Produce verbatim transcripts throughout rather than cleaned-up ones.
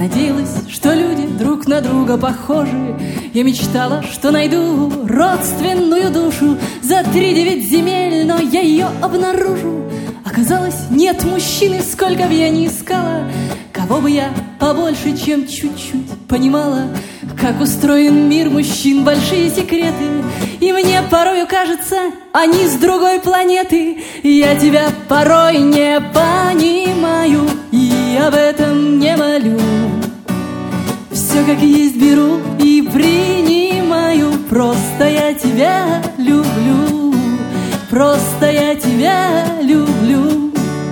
надеялась, что люди друг на друга похожи. Я мечтала, что найду родственную душу за три девять земель, но я ее обнаружу. Оказалось, нет мужчины, сколько бы я ни искала, кого бы я побольше, чем чуть-чуть понимала, как устроен мир мужчин, большие секреты. И мне порою кажется, они с другой планеты. Я тебя порой не понимаю и об этом не молю. Все как есть беру и принимаю. Просто я тебя люблю. Просто я тебя люблю.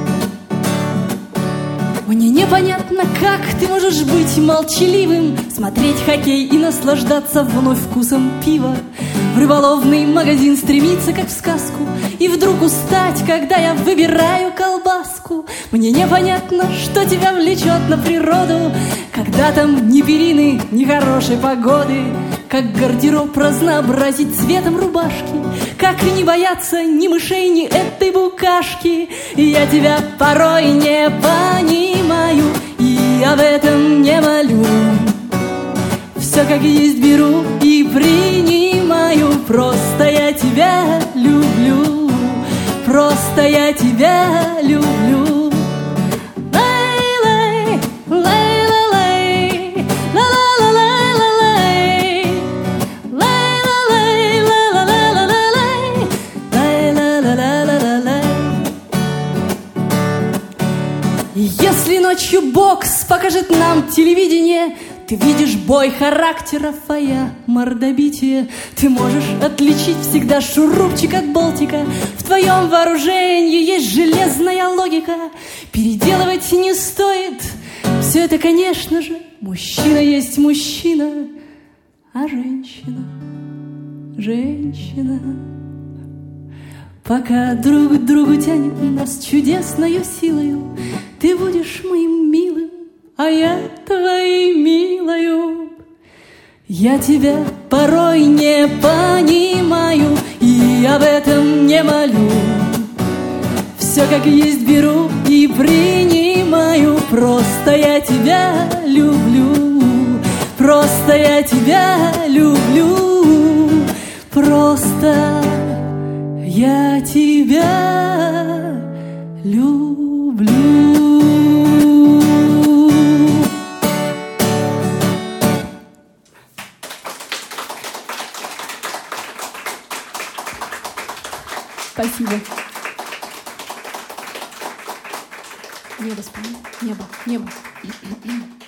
Мне непонятно, как ты можешь быть молчаливым, смотреть хоккей и наслаждаться вновь вкусом пива, в рыболовный магазин стремиться, как в сказку, и вдруг устать, когда я выбираю колбаску. Мне непонятно, что тебя влечет на природу, когда там ни перины, ни хорошей погоды, как гардероб разнообразить цветом рубашки, как не бояться ни мышей, ни этой букашки. Я тебя порой не понимаю и об этом не молю. Все как есть беру и принимаю. Просто я тебя люблю. Просто я тебя люблю. Если ночью бокс покажет нам телевидение, ты видишь бой характеров, а я мордобитие. Ты можешь отличить всегда шурупчик от болтика. В твоем вооружении есть железная логика. Переделывать не стоит. Все это, конечно же, мужчина есть мужчина, а женщина, женщина. Пока друг к другу тянет нас чудесною силою, ты будешь моим милым, а я твоей милою. Я тебя порой не понимаю и об этом не молю. Все как есть беру и принимаю. Просто я тебя люблю. Просто я тебя люблю. Просто я тебя люблю. Спасибо. Небо, спи. Небо, небо.